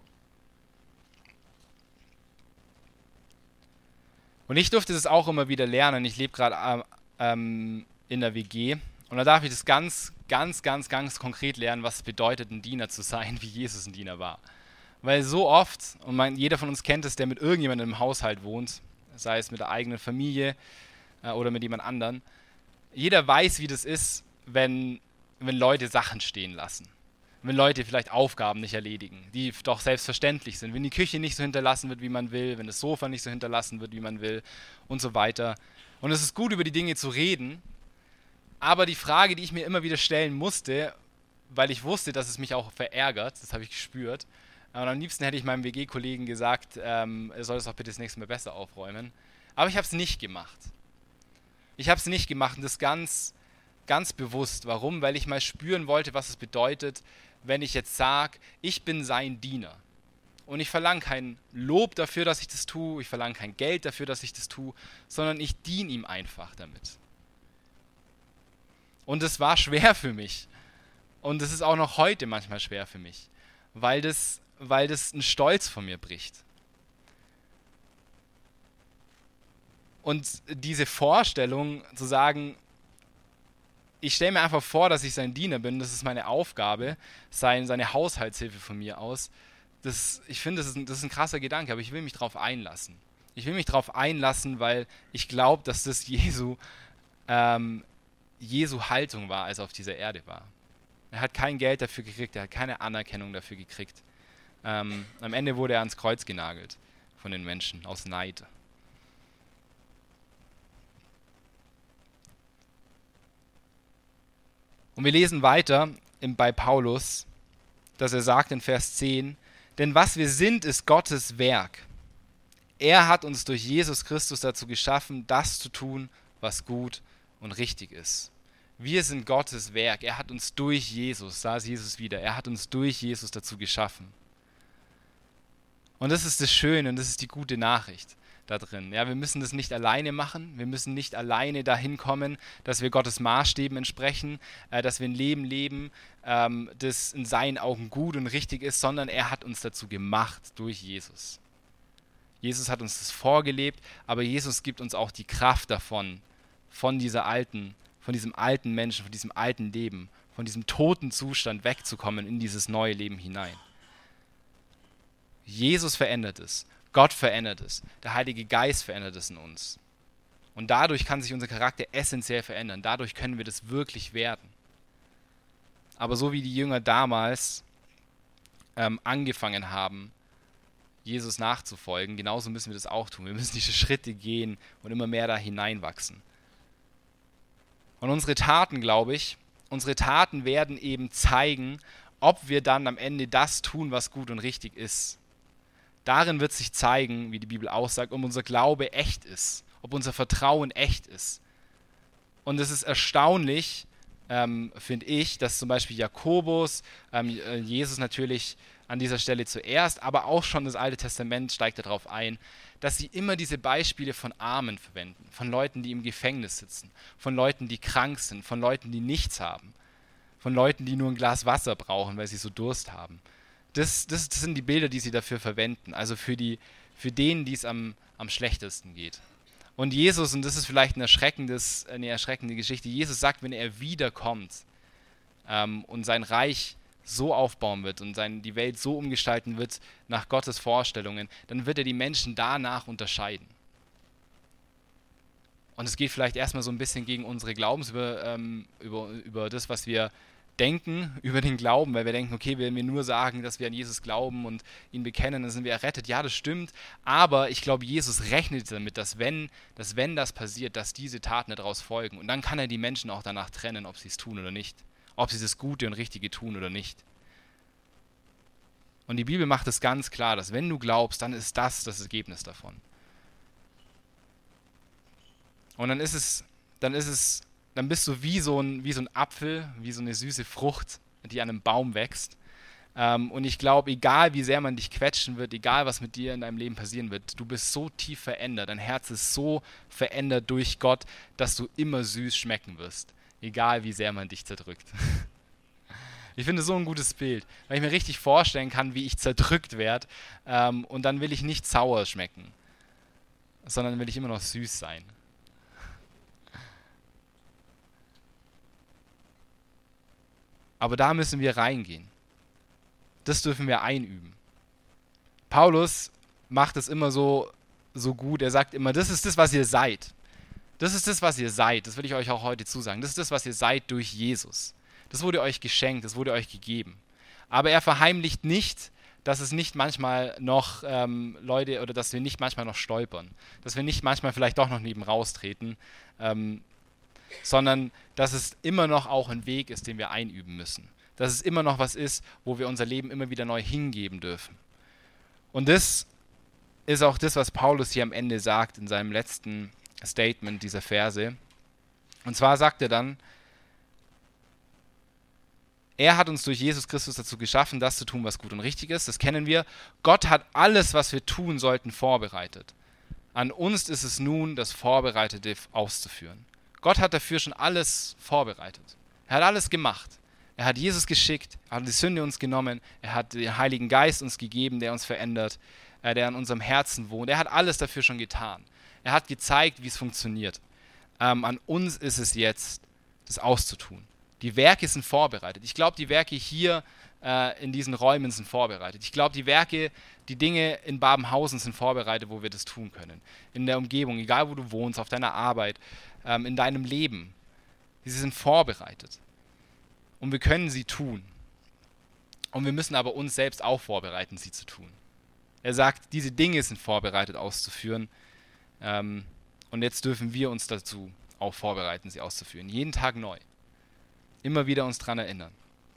Und ich durfte das auch immer wieder lernen. Ich lebe gerade in der WG und da darf ich das ganz, ganz, ganz, ganz konkret lernen, was es bedeutet, ein Diener zu sein, wie Jesus ein Diener war. Weil so oft, und jeder von uns kennt es, der mit irgendjemandem im Haushalt wohnt, sei es mit der eigenen Familie oder mit jemand anderem, jeder weiß, wie das ist, wenn Leute Sachen stehen lassen. wenn Leute vielleicht Aufgaben nicht erledigen, die doch selbstverständlich sind, wenn die Küche nicht so hinterlassen wird, wie man will, wenn das Sofa nicht so hinterlassen wird, wie man will und so weiter. Und es ist gut, über die Dinge zu reden, aber die Frage, die ich mir immer wieder stellen musste, weil ich wusste, dass es mich auch verärgert, das habe ich gespürt, und am liebsten hätte ich meinem WG-Kollegen gesagt, er soll es auch bitte das nächste Mal besser aufräumen, aber ich habe es nicht gemacht. Ich habe es nicht gemacht und das ganz bewusst. Warum? Weil ich mal spüren wollte, was es bedeutet, wenn ich jetzt sage, ich bin sein Diener. Und ich verlange kein Lob dafür, dass ich das tue, ich verlange kein Geld dafür, dass ich das tue, sondern ich diene ihm einfach damit. Und es war schwer für mich. Und es ist auch noch heute manchmal schwer für mich, weil das einen Stolz von mir bricht. Und diese Vorstellung zu sagen, ich stelle mir einfach vor, dass ich sein Diener bin, das ist meine Aufgabe, seine Haushaltshilfe von mir aus. Ich finde, das ist ein krasser Gedanke, aber ich will mich darauf einlassen. Ich will mich darauf einlassen, weil ich glaube, dass das Jesu Haltung war, als er auf dieser Erde war. Er hat kein Geld dafür gekriegt, er hat keine Anerkennung dafür gekriegt. Am Ende wurde er ans Kreuz genagelt von den Menschen aus Neid. Und wir lesen weiter bei Paulus, dass er sagt in Vers 10, denn was wir sind, ist Gottes Werk. Er hat uns durch Jesus Christus dazu geschaffen, das zu tun, was gut und richtig ist. Wir sind Gottes Werk. Er hat uns durch Jesus, da ist Jesus wieder, er hat uns durch Jesus dazu geschaffen. Und das ist das Schöne und das ist die gute Nachricht da drin. Ja, wir müssen das nicht alleine machen. Wir müssen nicht alleine dahin kommen, dass wir Gottes Maßstäben entsprechen, dass wir ein Leben leben, das in seinen Augen gut und richtig ist, sondern er hat uns dazu gemacht durch Jesus. Jesus hat uns das vorgelebt, aber Jesus gibt uns auch die Kraft davon, von diesem alten Menschen, von diesem alten Leben, von diesem toten Zustand wegzukommen in dieses neue Leben hinein. Jesus verändert es. Gott verändert es. Der Heilige Geist verändert es in uns. Und dadurch kann sich unser Charakter essentiell verändern. Dadurch können wir das wirklich werden. Aber so wie die Jünger damals angefangen haben, Jesus nachzufolgen, genauso müssen wir das auch tun. Wir müssen diese Schritte gehen und immer mehr da hineinwachsen. Und unsere Taten, glaube ich, werden eben zeigen, ob wir dann am Ende das tun, was gut und richtig ist. Darin wird sich zeigen, wie die Bibel aussagt, ob unser Glaube echt ist, ob unser Vertrauen echt ist. Und es ist erstaunlich, finde ich, dass zum Beispiel Jakobus, Jesus natürlich an dieser Stelle zuerst, aber auch schon das Alte Testament steigt darauf ein, dass sie immer diese Beispiele von Armen verwenden, von Leuten, die im Gefängnis sitzen, von Leuten, die krank sind, von Leuten, die nichts haben, von Leuten, die nur ein Glas Wasser brauchen, weil sie so Durst haben. Das sind die Bilder, die sie dafür verwenden, also für denen, die es am schlechtesten geht. Und Jesus, und das ist vielleicht eine erschreckende Geschichte, Jesus sagt, wenn er wiederkommt und sein Reich so aufbauen wird und die Welt so umgestalten wird nach Gottes Vorstellungen, dann wird er die Menschen danach unterscheiden. Und es geht vielleicht erstmal so ein bisschen gegen unsere über das, was wir denken, über den Glauben, weil wir denken, okay, wenn wir nur sagen, dass wir an Jesus glauben und ihn bekennen, dann sind wir errettet. Ja, das stimmt, aber ich glaube, Jesus rechnet damit, dass wenn das passiert, dass diese Taten daraus folgen. Und dann kann er die Menschen auch danach trennen, ob sie es tun oder nicht. Ob sie das Gute und Richtige tun oder nicht. Und die Bibel macht es ganz klar, dass wenn du glaubst, dann ist das Ergebnis davon. Und dann bist du wie so ein Apfel, wie so eine süße Frucht, die an einem Baum wächst. Und ich glaube, egal wie sehr man dich quetschen wird, egal was mit dir in deinem Leben passieren wird, du bist so tief verändert, dein Herz ist so verändert durch Gott, dass du immer süß schmecken wirst. Egal wie sehr man dich zerdrückt. Ich finde so ein gutes Bild, weil ich mir richtig vorstellen kann, wie ich zerdrückt werde. Und dann will ich nicht sauer schmecken, sondern will ich immer noch süß sein. Aber da müssen wir reingehen. Das dürfen wir einüben. Paulus macht es immer so gut. Er sagt immer, das ist das, was ihr seid. Das ist das, was ihr seid. Das will ich euch auch heute zusagen. Das ist das, was ihr seid durch Jesus. Das wurde euch geschenkt, das wurde euch gegeben. Aber er verheimlicht nicht, dass es nicht manchmal noch Leute oder dass wir nicht manchmal noch stolpern, dass wir nicht manchmal vielleicht doch noch neben raustreten, sondern dass es immer noch auch ein Weg ist, den wir einüben müssen. Dass es immer noch was ist, wo wir unser Leben immer wieder neu hingeben dürfen. Und das ist auch das, was Paulus hier am Ende sagt in seinem letzten Statement dieser Verse. Und zwar sagt er dann, er hat uns durch Jesus Christus dazu geschaffen, das zu tun, was gut und richtig ist. Das kennen wir. Gott hat alles, was wir tun sollten, vorbereitet. An uns ist es nun, das Vorbereitete auszuführen. Gott hat dafür schon alles vorbereitet. Er hat alles gemacht. Er hat Jesus geschickt, er hat die Sünde uns genommen, er hat den Heiligen Geist uns gegeben, der uns verändert, der in unserem Herzen wohnt. Er hat alles dafür schon getan. Er hat gezeigt, wie es funktioniert. An uns ist es jetzt, das auszutun. Die Werke sind vorbereitet. Ich glaube, die Werke hier in diesen Räumen sind vorbereitet. Ich glaube, die Dinge in Babenhausen sind vorbereitet, wo wir das tun können. In der Umgebung, egal wo du wohnst, auf deiner Arbeit, in deinem Leben. Sie sind vorbereitet. Und wir können sie tun. Und wir müssen aber uns selbst auch vorbereiten, sie zu tun. Er sagt, diese Dinge sind vorbereitet auszuführen. Und jetzt dürfen wir uns dazu auch vorbereiten, sie auszuführen. Jeden Tag neu. Immer wieder uns daran erinnern.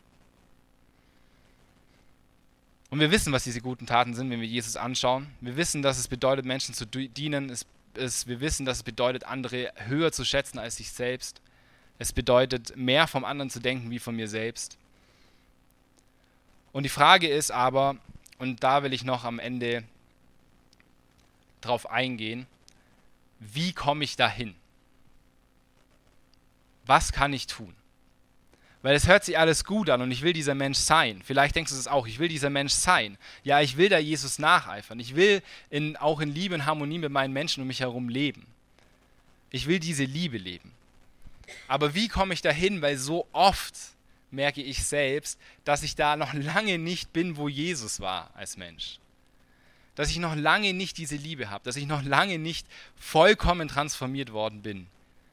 Und wir wissen, was diese guten Taten sind, wenn wir Jesus anschauen. Wir wissen, dass es bedeutet, Menschen zu dienen. Wir wissen, dass es bedeutet, andere höher zu schätzen als sich selbst. Es bedeutet, mehr vom anderen zu denken wie von mir selbst. Und die Frage ist aber, und da will ich noch am Ende drauf eingehen, wie komme ich dahin? Was kann ich tun? Weil es hört sich alles gut an und ich will dieser Mensch sein. Vielleicht denkst du es auch, ich will dieser Mensch sein. Ja, ich will da Jesus nacheifern. Ich will auch in Liebe und Harmonie mit meinen Menschen um mich herum leben. Ich will diese Liebe leben. Aber wie komme ich dahin? Weil so oft merke ich selbst, dass ich da noch lange nicht bin, wo Jesus war als Mensch. Dass ich noch lange nicht diese Liebe habe, dass ich noch lange nicht vollkommen transformiert worden bin.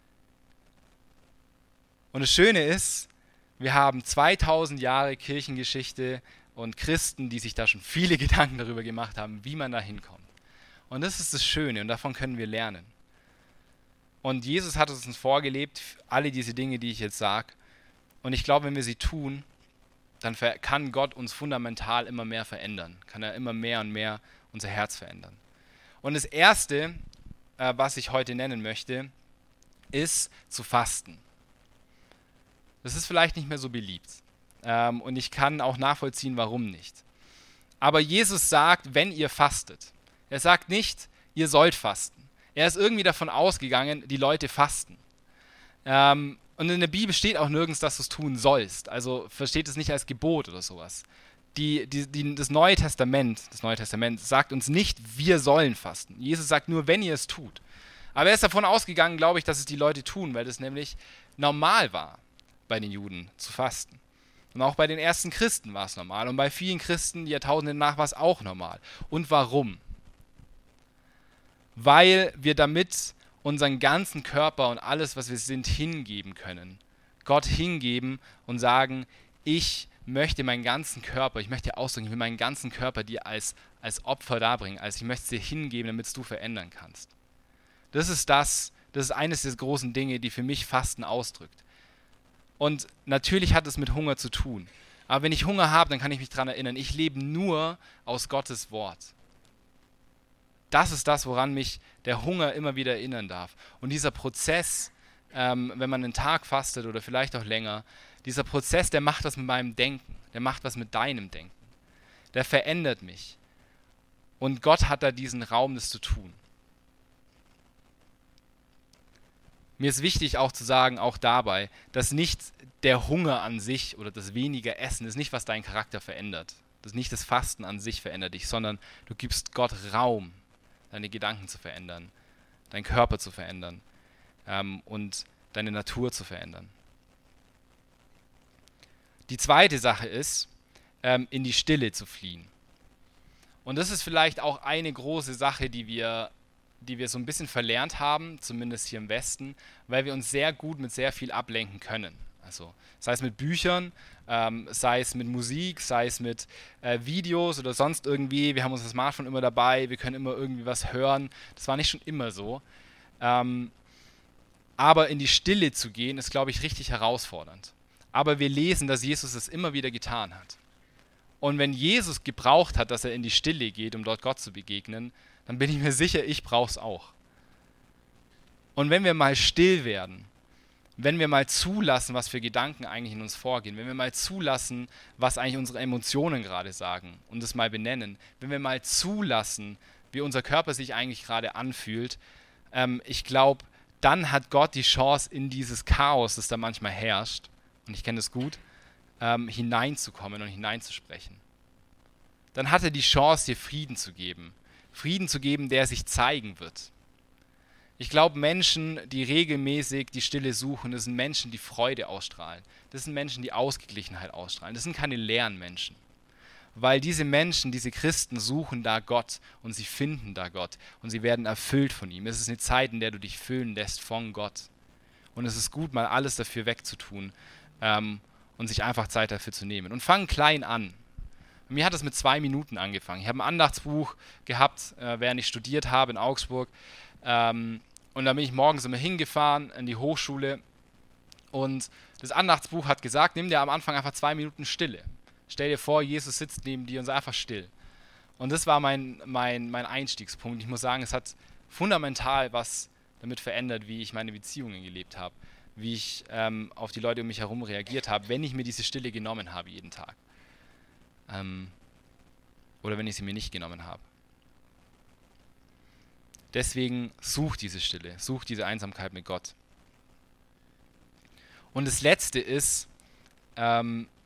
Und das Schöne ist, wir haben 2000 Jahre Kirchengeschichte und Christen, die sich da schon viele Gedanken darüber gemacht haben, wie man da hinkommt. Und das ist das Schöne und davon können wir lernen. Und Jesus hat uns vorgelebt, alle diese Dinge, die ich jetzt sage. Und ich glaube, wenn wir sie tun, dann kann Gott uns fundamental immer mehr verändern. Kann er immer mehr und mehr unser Herz verändern. Und das Erste, was ich heute nennen möchte, ist zu fasten. Das ist vielleicht nicht mehr so beliebt. Und ich kann auch nachvollziehen, warum nicht. Aber Jesus sagt, wenn ihr fastet. Er sagt nicht, ihr sollt fasten. Er ist irgendwie davon ausgegangen, die Leute fasten. Und in der Bibel steht auch nirgends, dass du es tun sollst. Also versteht es nicht als Gebot oder sowas. Das Neue Testament sagt uns nicht, wir sollen fasten. Jesus sagt nur, wenn ihr es tut. Aber er ist davon ausgegangen, glaube ich, dass es die Leute tun, weil das nämlich normal war, bei den Juden zu fasten. Und auch bei den ersten Christen war es normal. Und bei vielen Christen, die Jahrtausende nach, war es auch normal. Und warum? Weil wir damit unseren ganzen Körper und alles, was wir sind, hingeben können. Gott hingeben und sagen, ich möchte meinen ganzen Körper, ich möchte ausdrücken, ich will meinen ganzen Körper dir als Opfer darbringen, als ich möchte es dir hingeben, damit du verändern kannst. Das ist eines der großen Dinge, die für mich Fasten ausdrückt. Und natürlich hat es mit Hunger zu tun. Aber wenn ich Hunger habe, dann kann ich mich daran erinnern, ich lebe nur aus Gottes Wort. Das ist das, woran mich der Hunger immer wieder erinnern darf. Und dieser Prozess, wenn man einen Tag fastet oder vielleicht auch länger, dieser Prozess, der macht was mit meinem Denken, der macht was mit deinem Denken. Der verändert mich. Und Gott hat da diesen Raum, das zu tun. Mir ist wichtig auch zu sagen, auch dabei, dass nicht der Hunger an sich oder das weniger Essen ist nicht, was deinen Charakter verändert. Das ist nicht das Fasten an sich verändert dich, sondern du gibst Gott Raum, deine Gedanken zu verändern, deinen Körper zu verändern und deine Natur zu verändern. Die zweite Sache ist, in die Stille zu fliehen. Und das ist vielleicht auch eine große Sache, die wir so ein bisschen verlernt haben, zumindest hier im Westen, weil wir uns sehr gut mit sehr viel ablenken können. Also sei es mit Büchern, sei es mit Musik, sei es mit Videos oder sonst irgendwie. Wir haben unser Smartphone immer dabei, wir können immer irgendwie was hören. Das war nicht schon immer so. Aber in die Stille zu gehen, ist, glaube ich, richtig herausfordernd. Aber wir lesen, dass Jesus es immer wieder getan hat. Und wenn Jesus gebraucht hat, dass er in die Stille geht, um dort Gott zu begegnen, dann bin ich mir sicher, ich brauche es auch. Und wenn wir mal still werden, wenn wir mal zulassen, was für Gedanken eigentlich in uns vorgehen, wenn wir mal zulassen, was eigentlich unsere Emotionen gerade sagen und es mal benennen, wenn wir mal zulassen, wie unser Körper sich eigentlich gerade anfühlt, ich glaube, dann hat Gott die Chance, in dieses Chaos, das da manchmal herrscht, und ich kenne das gut, hineinzukommen und hineinzusprechen. Dann hat er die Chance, dir Frieden zu geben. Frieden zu geben, der sich zeigen wird. Ich glaube, Menschen, die regelmäßig die Stille suchen, das sind Menschen, die Freude ausstrahlen. Das sind Menschen, die Ausgeglichenheit ausstrahlen. Das sind keine leeren Menschen. Weil diese Menschen, diese Christen suchen da Gott und sie finden da Gott und sie werden erfüllt von ihm. Es ist eine Zeit, in der du dich füllen lässt von Gott. Und es ist gut, mal alles dafür wegzutun und sich einfach Zeit dafür zu nehmen. Und fang klein an. Mir hat es mit 2 Minuten angefangen. Ich habe ein Andachtsbuch gehabt, während ich studiert habe in Augsburg. Und da bin ich morgens immer hingefahren in die Hochschule. Und das Andachtsbuch hat gesagt, nimm dir am Anfang einfach 2 Minuten Stille. Stell dir vor, Jesus sitzt neben dir und sei einfach still. Und das war mein Einstiegspunkt. Ich muss sagen, es hat fundamental was damit verändert, wie ich meine Beziehungen gelebt habe. Wie ich auf die Leute um mich herum reagiert habe, wenn ich mir diese Stille genommen habe jeden Tag. Oder wenn ich sie mir nicht genommen habe. Deswegen such diese Stille, such diese Einsamkeit mit Gott. Und das Letzte ist, der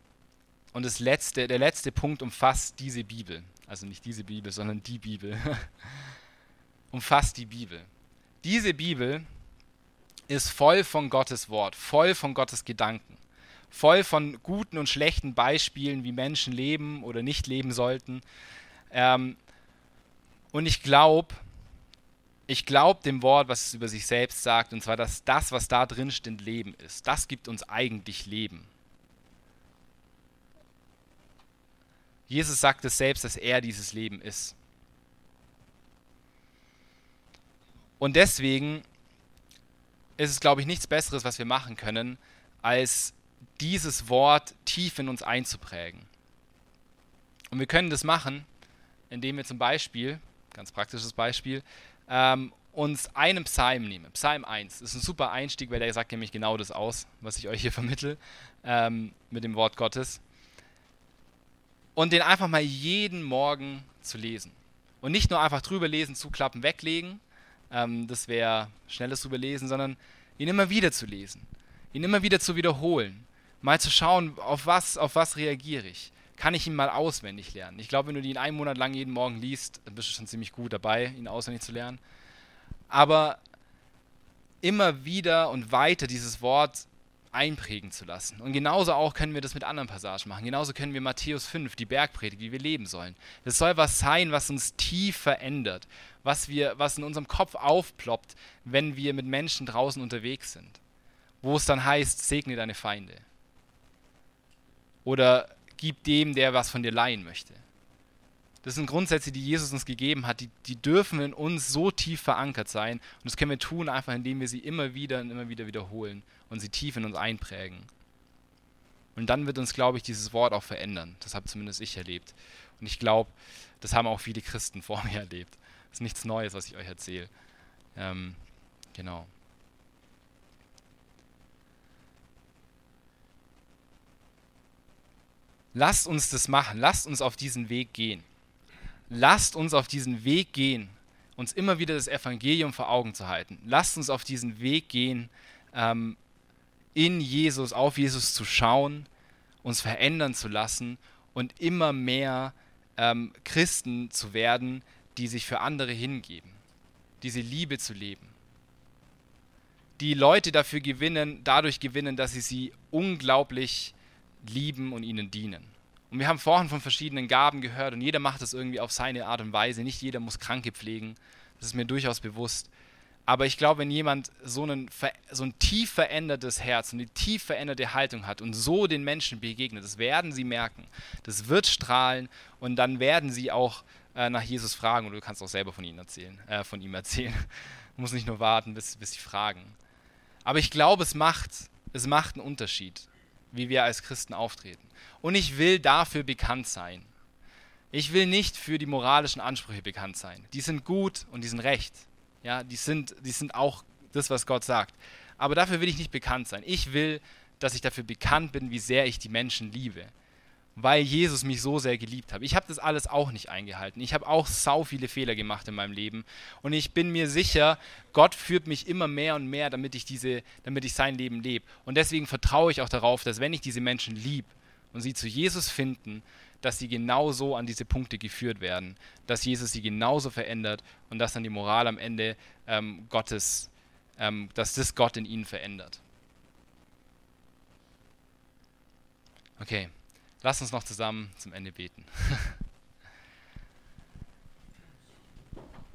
letzte Punkt umfasst diese Bibel. Also nicht diese Bibel, sondern die Bibel. Umfasst die Bibel. Diese Bibel ist voll von Gottes Wort, voll von Gottes Gedanken, voll von guten und schlechten Beispielen, wie Menschen leben oder nicht leben sollten. Und ich glaube dem Wort, was es über sich selbst sagt, und zwar, dass das, was da drin steht, Leben ist. Das gibt uns eigentlich Leben. Jesus sagt es selbst, dass er dieses Leben ist. Und deswegen ist es, glaube ich, nichts Besseres, was wir machen können, als dieses Wort tief in uns einzuprägen. Und wir können das machen, indem wir zum Beispiel, ganz praktisches Beispiel, uns einen Psalm nehmen. Psalm 1 ist ein super Einstieg, weil der sagt nämlich genau das aus, was ich euch hier vermittle, mit dem Wort Gottes. Und den einfach mal jeden Morgen zu lesen. Und nicht nur einfach drüber lesen, zuklappen, weglegen, das wäre schnelles drüber lesen, sondern ihn immer wieder zu lesen, ihn immer wieder zu wiederholen, mal zu schauen, auf was reagiere ich. Kann ich ihn mal auswendig lernen? Ich glaube, wenn du ihn 1 Monat lang jeden Morgen liest, dann bist du schon ziemlich gut dabei, ihn auswendig zu lernen. Aber immer wieder und weiter dieses Wort einprägen zu lassen. Und genauso auch können wir das mit anderen Passagen machen. Genauso können wir Matthäus 5, die Bergpredigt, wie wir leben sollen. Das soll was sein, was uns tief verändert, was in unserem Kopf aufploppt, wenn wir mit Menschen draußen unterwegs sind. Wo es dann heißt, segne deine Feinde. Oder gib dem, der was von dir leihen möchte. Das sind Grundsätze, die Jesus uns gegeben hat, die dürfen in uns so tief verankert sein. Und das können wir tun, einfach indem wir sie immer wieder und immer wieder wiederholen und sie tief in uns einprägen. Und dann wird uns, glaube ich, dieses Wort auch verändern. Das habe zumindest ich erlebt. Und ich glaube, das haben auch viele Christen vor mir erlebt. Das ist nichts Neues, was ich euch erzähle. Genau. Lasst uns das machen. Lasst uns auf diesen Weg gehen. Lasst uns auf diesen Weg gehen, uns immer wieder das Evangelium vor Augen zu halten. Lasst uns auf diesen Weg gehen, in Jesus, auf Jesus zu schauen, uns verändern zu lassen und immer mehr Christen zu werden, die sich für andere hingeben, diese Liebe zu leben. Die Leute dadurch gewinnen, dass sie unglaublich lieben und ihnen dienen. Und wir haben vorhin von verschiedenen Gaben gehört und jeder macht das irgendwie auf seine Art und Weise. Nicht jeder muss Kranke pflegen, das ist mir durchaus bewusst. Aber ich glaube, wenn jemand so ein tief verändertes Herz und eine tief veränderte Haltung hat und so den Menschen begegnet, das werden sie merken. Das wird strahlen und dann werden sie auch nach Jesus fragen, oder du kannst auch selber von ihm erzählen. Du musst nicht nur warten, bis sie fragen. Aber ich glaube, es macht einen Unterschied, wie wir als Christen auftreten. Und ich will dafür bekannt sein. Ich will nicht für die moralischen Ansprüche bekannt sein. Die sind gut und die sind recht. Ja, die sind auch das, was Gott sagt. Aber dafür will ich nicht bekannt sein. Ich will, dass ich dafür bekannt bin, wie sehr ich die Menschen liebe. Weil Jesus mich so sehr geliebt hat. Ich habe das alles auch nicht eingehalten. Ich habe auch sau viele Fehler gemacht in meinem Leben. Und ich bin mir sicher, Gott führt mich immer mehr und mehr, damit ich sein Leben lebe. Und deswegen vertraue ich auch darauf, dass wenn ich diese Menschen liebe und sie zu Jesus finden, dass sie genauso an diese Punkte geführt werden. Dass Jesus sie genauso verändert und dass dann die Moral am Ende dass das Gott in ihnen verändert. Okay. Lass uns noch zusammen zum Ende beten.